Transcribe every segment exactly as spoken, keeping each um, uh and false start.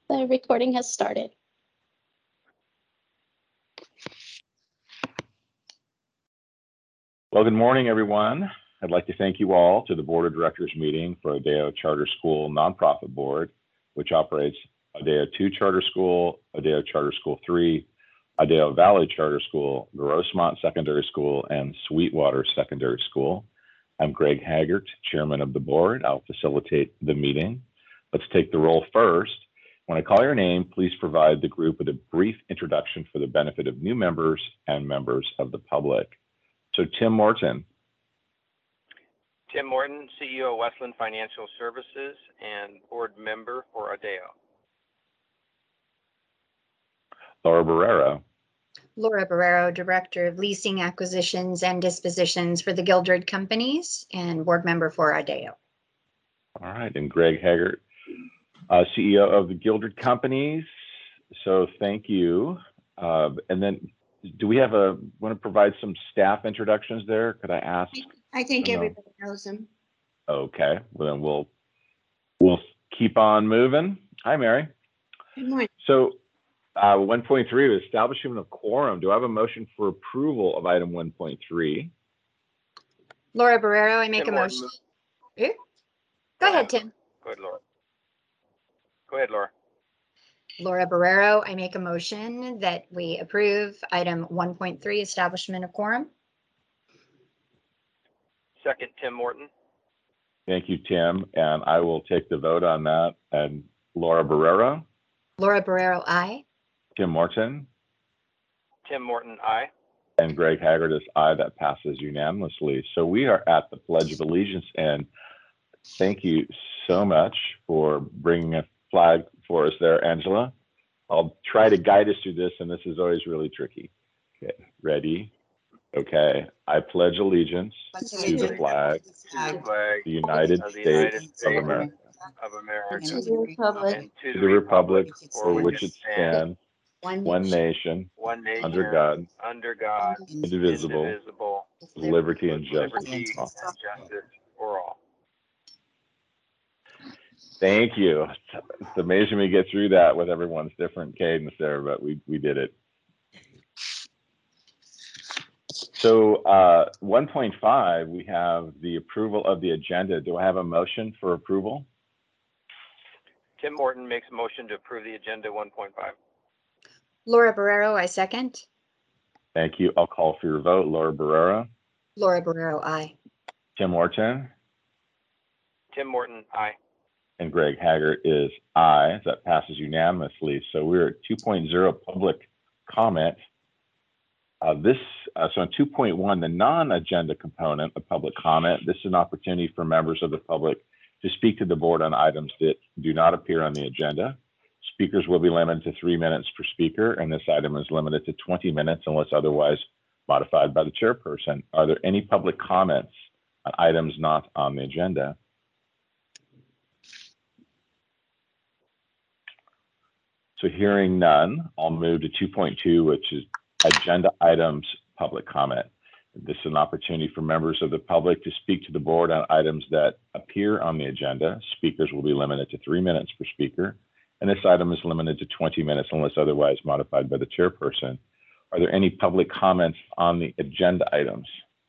The recording has started. Well, good morning, everyone. I'd like to thank you all to the Board of Directors meeting for Adeo Charter School Nonprofit Board, which operates Adeo two Charter School, Adeo Charter School three, Adeo Valley Charter School, Grossmont Secondary School, and Sweetwater Secondary School. I'm Greg Haggart, Chairman of the Board. I'll facilitate the meeting. Let's take the roll first. When I call your name, please provide the group with a brief introduction for the benefit of new members and members of the public. So Tim Morton. Tim Morton, C E O of Westland Financial Services and board member for Adeo. Laura Barrero. Laura Barrero, Director of Leasing, Acquisitions, and Dispositions for the Gildred Companies and board member for Adeo. All right, and Greg Haggart, uh, C E O of the Gildred Companies. So thank you. Uh, and then do we have a, want to provide some staff introductions there? Could I ask? I think No. everybody knows them. Okay, well then we'll, we'll keep on moving. Hi, Mary. Good morning. So uh, one point three, establishment of quorum. Do I have a motion for approval of item one point three? Laura Barrero, I make Tim a Morton. motion. Eh? Go ahead, Tim. Go ahead, Laura. Go ahead, Laura. Laura Barrero, I make a motion that we approve item one point three, establishment of quorum. Second, Tim Morton. Thank you, Tim. And I will take the vote on that. And Laura Barrero, Laura Barrero, aye. Tim Morton, Tim Morton, aye. and Greg Haggart is aye. That passes unanimously. So we are at the Pledge of Allegiance, and thank you so much for bringing a flag for us there, Angela. I'll try to guide us through this, and this is always really tricky. Okay, ready? Okay, I pledge allegiance to the flag To the flag the United of the States United of States America, of America To the republic, and to to the republic for which it stands, stands, one nation, one nation, under God, under God, indivisible, indivisible, with liberty and with justice. liberty and justice for all. Thank you. It's amazing we get through that with everyone's different cadence there, but we, we did it. So uh, one point five, we have the approval of the agenda. Do I have a motion for approval? Tim Morton makes a motion to approve the agenda one point five. Laura Barrero, I second. Thank you. I'll call for your vote. Laura Barrera, Laura Barrero, aye. Tim Morton, Tim Morton, aye. and Greg Haggart is aye. That passes unanimously. So we're at two point oh, public comment. Uh, this, uh, so in two point one, the non-agenda component of public comment, this is an opportunity for members of the public to speak to the board on items that do not appear on the agenda. Speakers will be limited to three minutes per speaker, and this item is limited to twenty minutes unless otherwise modified by the chairperson. Are there any public comments on items not on the agenda? So hearing none, I'll move to two point two, which is agenda items public comment. This is an opportunity for members of the public to speak to the board on items that appear on the agenda. Speakers will be limited to three minutes per speaker, and this item is limited to twenty minutes unless otherwise modified by the chairperson. Are there any public comments on the agenda items?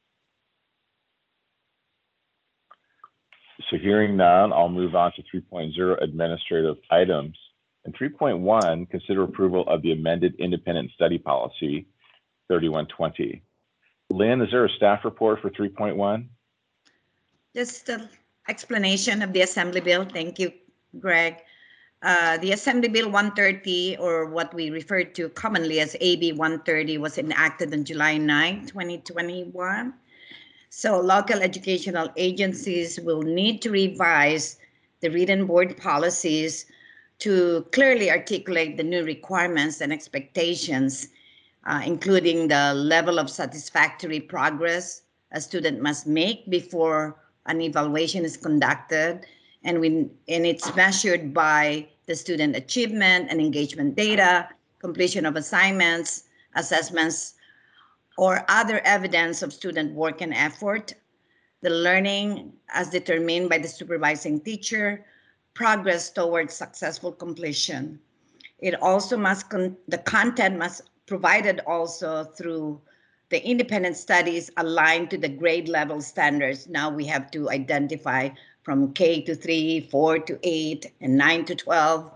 So hearing none, I'll move on to three point oh, administrative items. And three point one, consider approval of the amended independent study policy thirty-one twenty. Lynn, is there a staff report for three point one? Just an explanation of the Assembly Bill. Thank you, Greg. Uh, the Assembly Bill one thirty, or what we refer to commonly as A B one thirty, was enacted on July ninth, twenty twenty-one. So local educational agencies will need to revise the written board policies to clearly articulate the new requirements and expectations, uh, including the level of satisfactory progress a student must make before an evaluation is conducted, and, we, and it's measured by the student achievement and engagement data, completion of assignments, assessments, or other evidence of student work and effort, the learning as determined by the supervising teacher, progress towards successful completion. It also must, con- the content must provided also through the independent studies aligned to the grade level standards. Now we have to identify from K to three, four to eight, and nine to twelve,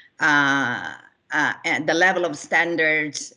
uh, uh, and the level of standards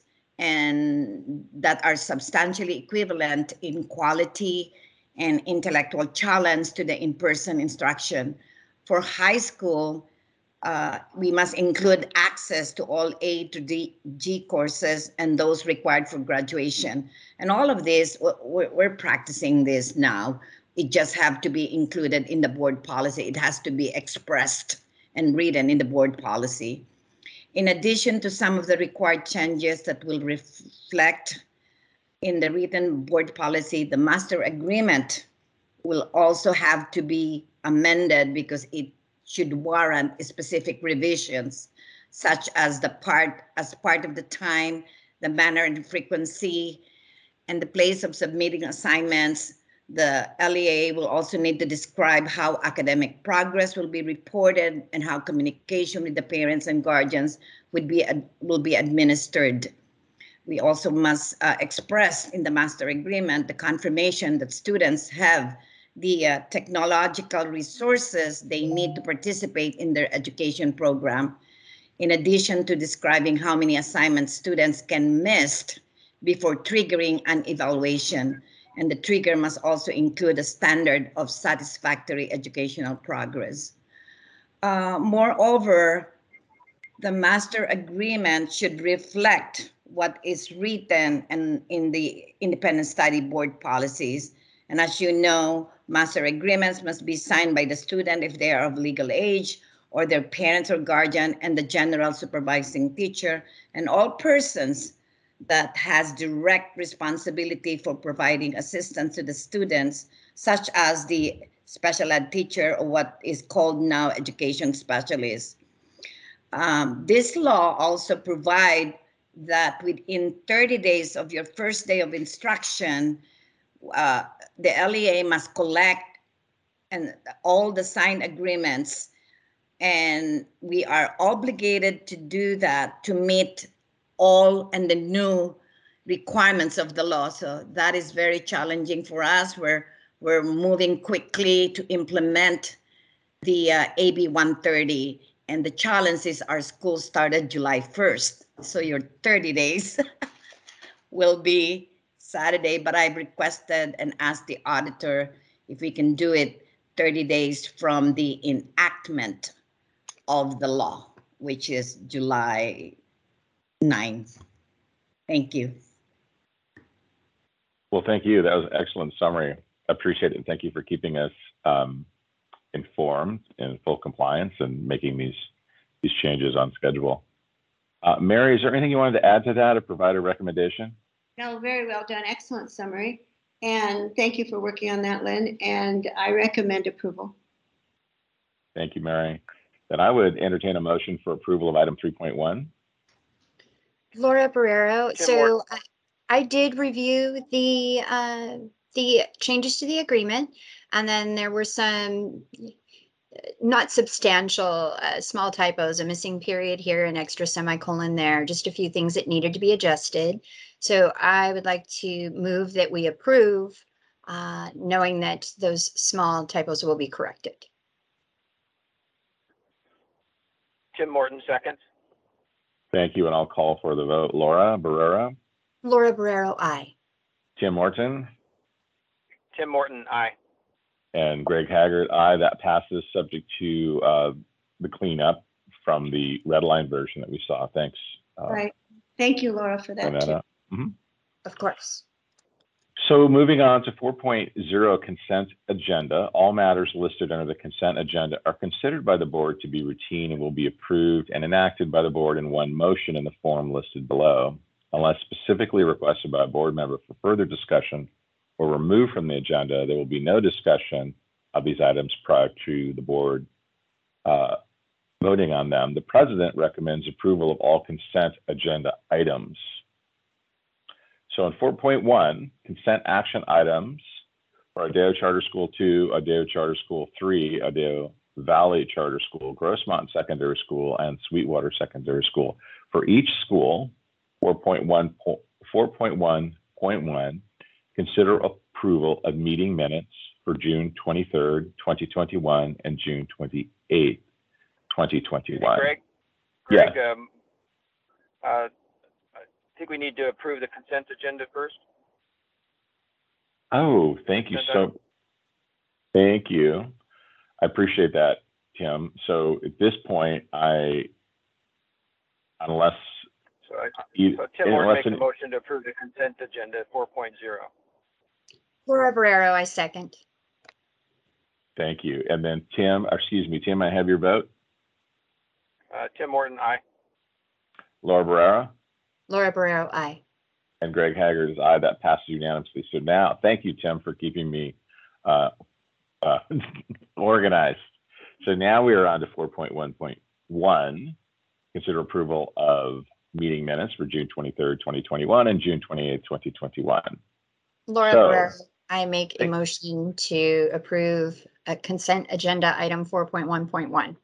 and that are substantially equivalent in quality and intellectual challenge to the in-person instruction. For high school, uh, we must include access to all A to D, G courses and those required for graduation. And all of this, we're, we're practicing this now. It just have to be included in the board policy. It has to be expressed and written in the board policy. In addition to some of the required changes that will reflect in the written board policy, the master agreement will also have to be amended because it should warrant specific revisions, such as the part, as part of the time, the manner and frequency, and the place of submitting assignments. The L E A will also need to describe how academic progress will be reported and how communication with the parents and guardians would be, will be administered. We also must uh, express in the master agreement the confirmation that students have the uh, technological resources they need to participate in their education program, in addition to describing how many assignments students can miss before triggering an evaluation. And the trigger must also include a standard of satisfactory educational progress. Uh, moreover, the master agreement should reflect what is written and in the independent study board policies. And as you know, master agreements must be signed by the student if they are of legal age, or their parents or guardian, and the general supervising teacher, and all persons that has direct responsibility for providing assistance to the students, such as the special ed teacher or what is called now education specialist. Um, this law also provides that within thirty days of your first day of instruction, uh, the L E A must collect and all the signed agreements, and we are obligated to do that to meet all and the new requirements of the law. So that is very challenging for us. We're, we're moving quickly to implement the uh, A B one thirty, and the challenge is our school started July first. So your thirty days will be Saturday, but I've requested and asked the auditor if we can do it thirty days from the enactment of the law, which is July ninth. Thank you. Well, thank you. That was an excellent summary. Appreciate it. Thank you for keeping us um, informed and in full compliance and making these these changes on schedule. Uh, Mary, is there anything you wanted to add to that or provide a recommendation? No, very well done. Excellent summary. And thank you for working on that, Lynn. And I recommend approval. Thank you, Mary. Then I would entertain a motion for approval of item three point one. Laura Barrero. Tim So Ward. I, I did review the uh, the changes to the agreement, and then there were some uh, not substantial uh, small typos, a missing period here, an extra semicolon there, just a few things that needed to be adjusted. So I would like to move that we approve, uh, knowing that those small typos will be corrected. Tim Morton, second. Thank you, and I'll call for the vote. Laura Barrera, Laura Barrero, aye. Tim Morton, Tim Morton, aye. and Greg Haggard, aye. That passes subject to uh, the cleanup from the red line version that we saw. Thanks. Uh, Right. Thank you, Laura, for that too. Renetta. Mhm. Of course. So moving on to four point zero consent agenda, all matters listed under the consent agenda are considered by the board to be routine and will be approved and enacted by the board in one motion in the form listed below. Unless specifically requested by a board member for further discussion or removed from the agenda, there will be no discussion of these items prior to the board uh, voting on them. The president recommends approval of all consent agenda items. So in four point one, consent action items for Adeo Charter School two, Adeo Charter School three, Adeo Valley Charter School, Grossmont Secondary School, and Sweetwater Secondary School. For each school, four point one point one, consider approval of meeting minutes for June twenty-third, twenty twenty-one, and June twenty-eighth, twenty twenty-one. Greg, Yes. Greg, um, uh, I think we need to approve the consent agenda first. Oh, thank you so, thank you. I appreciate that, Tim. So at this point, I, unless, So, I, you, so Tim Moore unless, makes a an- motion to approve the consent agenda four point oh. Laura Barrero, I second. thank you. And then Tim, or excuse me, Tim, I have your vote. Uh, Tim Morton, aye. Laura Barrera Laura Barrero, I. and Greg Haggard is aye. That passes unanimously. So now, thank you, Tim, for keeping me uh, uh, organized. So now we are on to four point one point one, consider approval of meeting minutes for June twenty-third, twenty twenty-one and June twenty-eighth, twenty twenty-one. Laura So- Barrero, I make a Thank- motion to approve a consent agenda item four point one point one.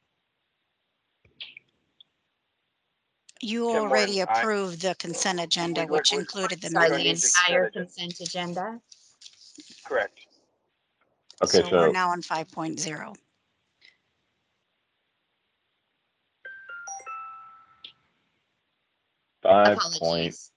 You Tim already Morton, aye. approved the consent agenda, We- we- which we- included the we Sorry, don't the need minutes. to- entire consent consent agenda. Correct. Okay, So we're so now on five point oh. five point, Apologies.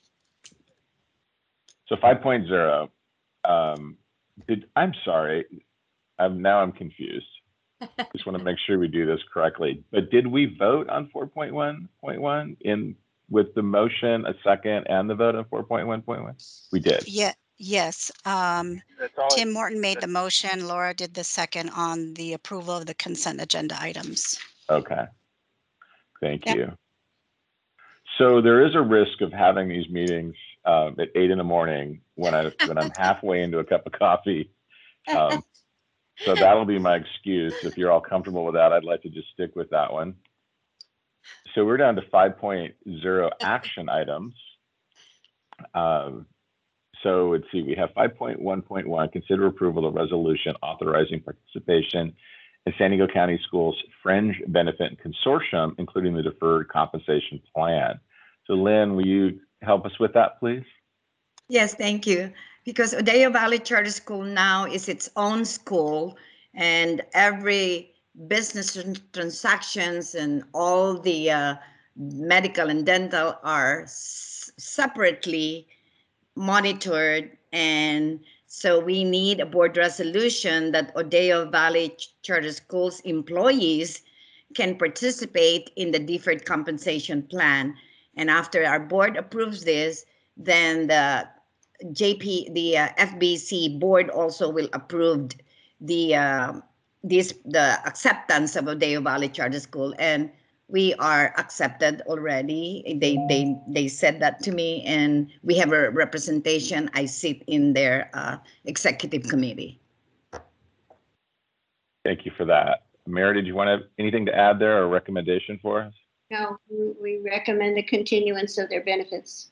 so five point oh, um, did, I'm sorry, I'm, now I'm confused. Just want to make sure we do this correctly. But did we vote on four point one point one in with the motion, a second, and the vote on four point one point one? We did. Yeah, yes. Um, That's all. Tim Morton made the motion. Laura did the second on the approval of the consent agenda items. Okay. Thank Yep. you. So there is a risk of having these meetings um, at eight in the morning when I when I'm halfway into a cup of coffee. Um, so that'll be my excuse. If you're all comfortable with that, I'd like to just stick with that one. So we're down to five point oh action items. Um, so let's see, we have five point one point one, consider approval of resolution authorizing participation in San Diego County Schools Fringe Benefit Consortium, including the Deferred Compensation Plan. So Lynn, will you help us with that, please? Yes, thank you. Because Odeyo Valley Charter School now is its own school, and every business tran- transactions and all the uh, medical and dental are s- separately monitored. And so we need a board resolution that Odeyo Valley Ch- Charter Schools employees can participate in the deferred compensation plan. And after our board approves this, then the J P, the uh, F B C board also will approve the uh, this the acceptance of Odeyo Valley Charter School, and we are accepted already. They they they said that to me, and we have a representation. I sit in their uh, executive committee. Thank you for that. Mary, did you want to have anything to add there or a recommendation for us? No, we- we recommend the continuance of their benefits.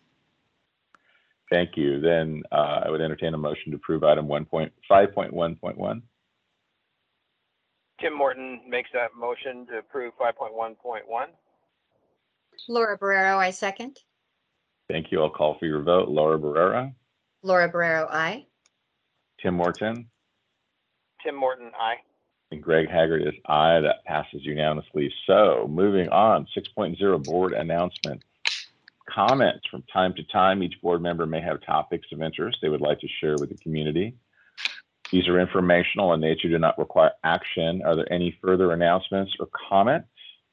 Thank you. Then uh, I would entertain a motion to approve item one point five point one point one. Tim Morton makes that motion to approve five point one point one. Laura Barrero, I second. Thank you. I'll call for your vote. Laura Barrera, Laura Barrero, I. Tim Morton, Tim Morton, aye. and Greg Haggard is aye. That passes unanimously. So moving on, six point oh board announcement. Comments. From time to time, each board member may have topics of interest they would like to share with the community. These are informational in nature, do not require action. Are there any further announcements or comments?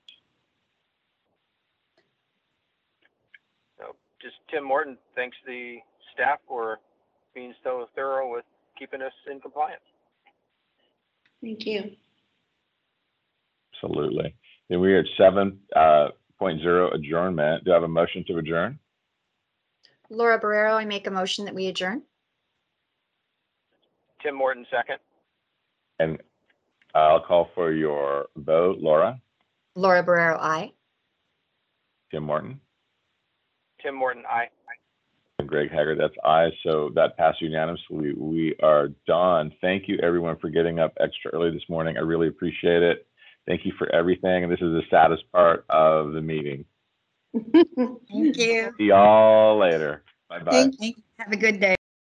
So just Tim Morton thanks the staff for being so thorough with keeping us in compliance. Thank you. Absolutely. Then we are at seven uh, point oh adjournment. Do I have a motion to adjourn? Laura Barrero, I make a motion that we adjourn. Tim Morton, second. And I'll call for your vote. Laura, Laura Barrero, I. Tim Morton, Tim Morton, aye. And Greg Haggard, that's aye. So that passed unanimously. We are done. Thank you, everyone, for getting up extra early this morning. I really appreciate it. Thank you for everything. And this is the saddest part of the meeting. Thank you. See y'all later. Bye-bye. Thank Thank- Have a good day.